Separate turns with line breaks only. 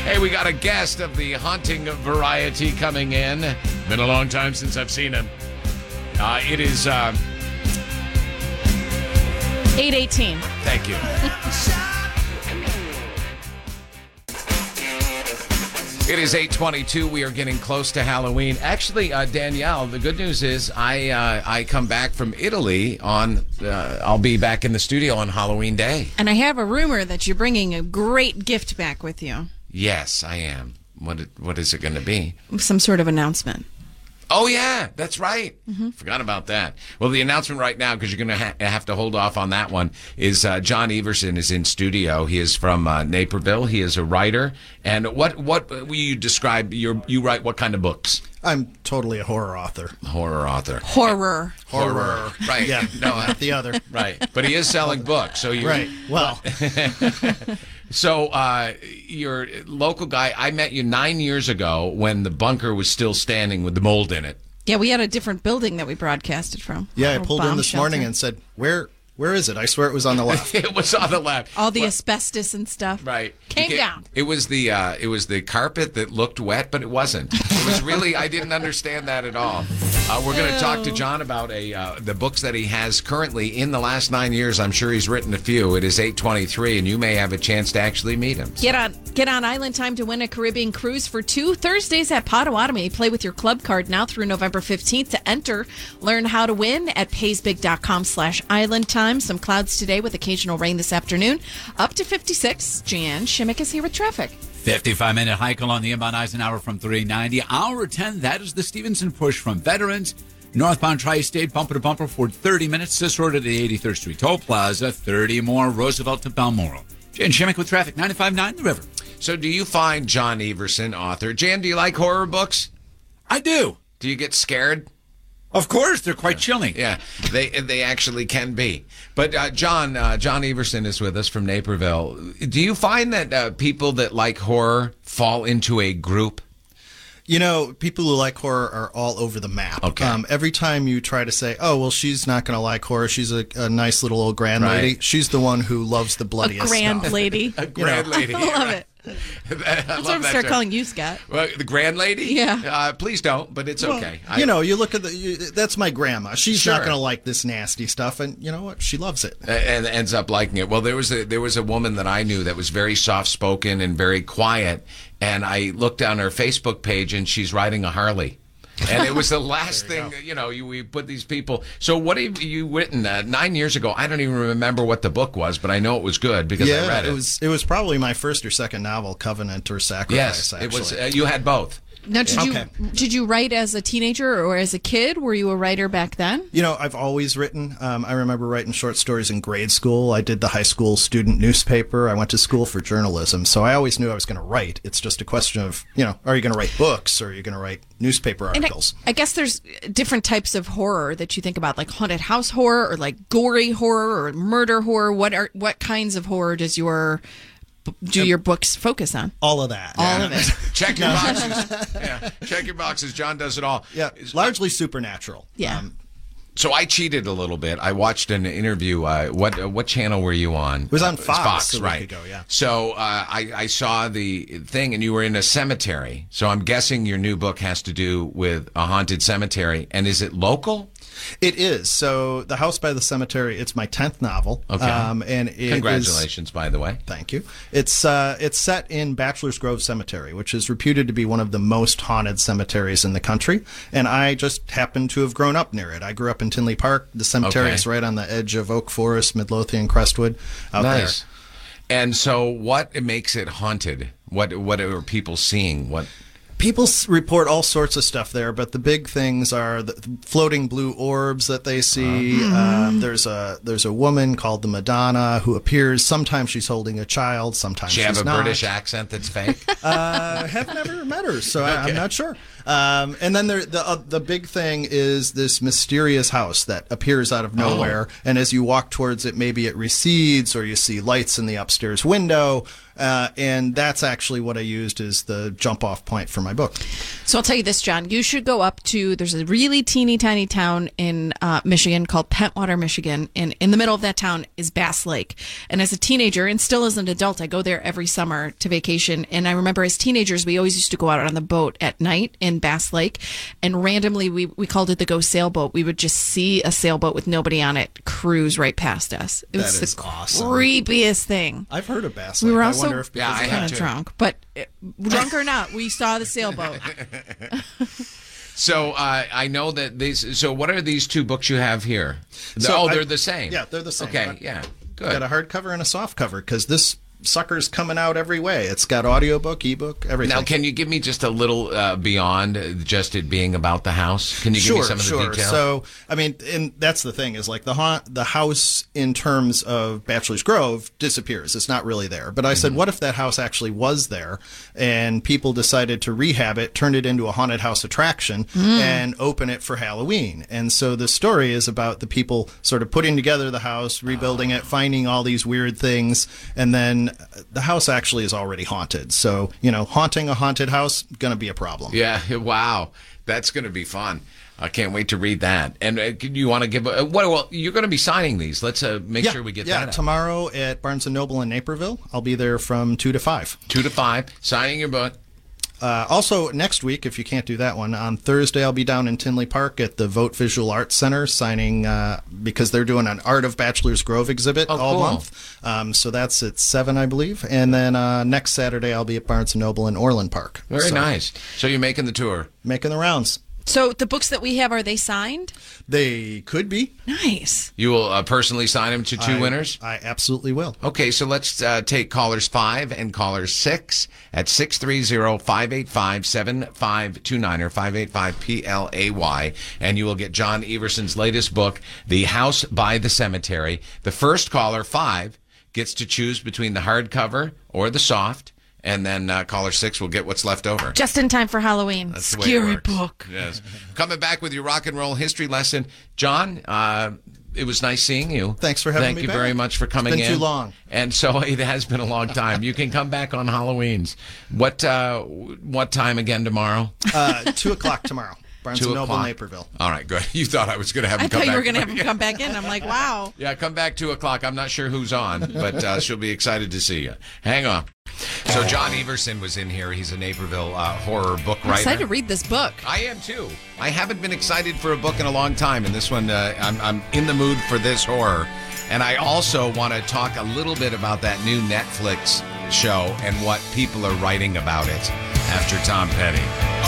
Hey, we got a guest of the haunting variety coming in. Been a long time since I've seen him. It is
8:18.
Thank you. It is 8:22. We are getting close to Halloween. Actually, Danielle, the good news is I come back from Italy on. I'll be back in the studio on Halloween Day.
And I have a rumor that you're bringing a great gift back with you.
Yes, I am. What is it going to be?
Some sort of announcement.
Oh, yeah, that's right. Forgot about that. Well, the announcement right now, because you're going to have to hold off on that one, is John Everson is in studio. He is from Naperville. He is a writer. And what will you describe? You write what kind of books?
I'm totally a horror author.
Horror author.
Horror.
Right.
Yeah,
No,
not the other.
right. But he is selling books. So you
Right. Well,
So you're a local guy. I met you 9 years ago when the bunker was still standing with the mold in it.
Yeah, we had a different building that we broadcasted from.
yeah, I
A
pulled in
bomb
this
shelter.
morning and said, Where is it? I swear it was on the left.
It was on the left.
All the asbestos and stuff.
Right.
Came down.
It was the carpet that looked wet, but it wasn't. It was really, I didn't understand that at all. We're going to talk to John about the books that he has currently in the last 9 years. I'm sure he's written a few. It is 8:23, and you may have a chance to actually meet him.
Get on Island Time to win a Caribbean cruise for 2 Thursdays at Potawatomi. Play with your club card now through November 15th to enter. Learn how to win at paysbig.com/Island Time. Some clouds today with occasional rain this afternoon. Up to 56. Jan Shimmick is here with traffic.
55-minute hike along the inbound Eisenhower from 390. Hour 10, that is the Stevenson push from Veterans. Northbound Tri-State, bumper to bumper for 30 minutes. This road to the 83rd Street Toll Plaza. 30 more, Roosevelt to Balmoral. Jan Shimmick with traffic, 95.9 The River.
So do you find John Everson, author? Jan, do you like horror books?
I do.
Do you get scared?
Of course, they're quite chilling.
Yeah, they actually can be. But John Everson is with us from Naperville. Do you find that people that like horror fall into a group?
You know, people who like horror are all over the map.
Okay.
Every time you try to say, oh, well, she's not going to like horror. She's a nice little old grand lady.
Right.
She's the one who loves the bloodiest
Grand
stuff.
lady.
A grand lady.
I love it.
That's
That's what I'm start calling you, Scott.
Well, the grand lady?
Yeah.
Please don't, but it's okay.
You know, you look at that's my grandma. She's
Sure.
not going to like this nasty stuff, and you know what? She loves it.
And ends up liking it. Well, there was a woman that I knew that was very soft-spoken and very quiet, and I looked on her Facebook page, and she's riding a Harley. And it was the last thing, we put these people. So what have you written 9 years ago? I don't even remember what the book was, but I know it was good because I read it.
It was probably my first or second novel, Covenant or Sacrifice.
Yes,
actually.
it was. You had both.
Now, did you write as a teenager or as a kid? Were you a writer back then?
You know, I've always written. I remember writing short stories in grade school. I did the high school student newspaper. I went to school for journalism. So I always knew I was going to write. It's just a question of, are you going to write books or are you going to write newspaper articles?
I guess there's different types of horror that you think about, like haunted house horror or like gory horror or murder horror. What kinds of horror do your books focus on?
All of that.
All of it.
Check your boxes. Yeah, check your boxes. John does it all.
Yeah, largely supernatural.
Yeah.
So I cheated a little bit. I watched an interview. What channel were you on?
It was on Fox a week
right?
ago, yeah.
So I saw the thing, and you were in a cemetery. So I'm guessing your new book has to do with a haunted cemetery. And is it local?
It is. So The House by the Cemetery, it's my 10th novel.
Okay.
And
Congratulations, by the way.
Thank you. It's set in Bachelor's Grove Cemetery, which is reputed to be one of the most haunted cemeteries in the country. And I just happen to have grown up near it. I grew up in Tinley Park. The cemetery is right on the edge of Oak Forest, Midlothian, Crestwood, out there.
And so what makes it haunted? What are people seeing?
People report all sorts of stuff there, but the big things are the floating blue orbs that they see. There's a woman called the Madonna who appears. Sometimes she's holding a child. Sometimes
She
she's
have a
not.
British accent that's fake?
I have never met her, so I'm not sure. And then the big thing is this mysterious house that appears out of nowhere. And as you walk towards it, maybe it recedes or you see lights in the upstairs window. And that's actually what I used as the jump-off point for my book.
So I'll tell you this, John. You should go up to, there's a really teeny tiny town in Michigan called Pentwater, Michigan. And in the middle of that town is Bass Lake. And as a teenager, and still as an adult, I go there every summer to vacation. And I remember as teenagers, we always used to go out on the boat at night in Bass Lake. And randomly, we called it the Go Sailboat. We would just see a sailboat with nobody on it cruise right past us. It was the
awesome.
Creepiest thing.
I've heard of Bass Lake.
We were also
I have
drunk, but drunk or not, we saw the sailboat.
So I know that these. So what are these two books you have here? They're the same.
Yeah, they're the same.
Okay, yeah, good.
Got a hardcover and a softcover because this sucker's coming out every way. It's got audiobook, ebook, everything.
Now, can you give me just a little beyond just it being about the house? Can you give me some of the details?
So, I mean, and that's the thing is like the house in terms of Bachelor's Grove disappears. It's not really there. But I said, what if that house actually was there and people decided to rehab it, turn it into a haunted house attraction and open it for Halloween? And so the story is about the people sort of putting together the house, rebuilding it, finding all these weird things, and then the house actually is already haunted. So, haunting a haunted house, going to be a problem.
Yeah, wow. That's going to be fun. I can't wait to read that. And you want to give well, you're going to be signing these. Let's make sure we get that.
Yeah, tomorrow at Barnes & Noble in Naperville. I'll be there from 2 to 5.
2 to 5, signing your book.
Also, next week, if you can't do that one, on Thursday, I'll be down in Tinley Park at the Vote Visual Arts Center signing because they're doing an Art of Bachelor's Grove exhibit all month. So that's at 7, I believe. And then next Saturday, I'll be at Barnes & Noble in Orland Park.
Very nice. So you're making the tour.
Making the rounds.
So the books that we have, are they signed?
They could be.
Nice.
You will personally sign them to two winners?
I absolutely will.
Okay, so let's take callers 5 and callers 6 at 630-585-7529 or 585-PLAY, and you will get John Everson's latest book, The House by the Cemetery. The first caller, 5, gets to choose between the hardcover or the soft. And then caller 6 will get what's left over.
Just in time for Halloween.
That's the way
Scary
it works.
book.
Yes. Coming back with your rock and roll history lesson. John, it was nice seeing you.
Thanks for having me
back. Thank you
back.
very much for coming in.
It's been too long.
And so it has been a long time. You can come back on Halloween's. What time again tomorrow?
2 o'clock tomorrow. Barnes & Noble, Naperville.
All right, good. You thought I was going to have him come back.
I thought you were going to have him come back in. I'm like, wow.
Yeah, come back 2 o'clock. I'm not sure who's on, but she'll be excited to see you. Hang on. So John Everson was in here. He's a Naperville horror book writer.
I'm excited to read this book.
I am too. I haven't been excited for a book in a long time, and this one, I'm in the mood for this horror. And I also want to talk a little bit about that new Netflix show and what people are writing about it after Tom Petty.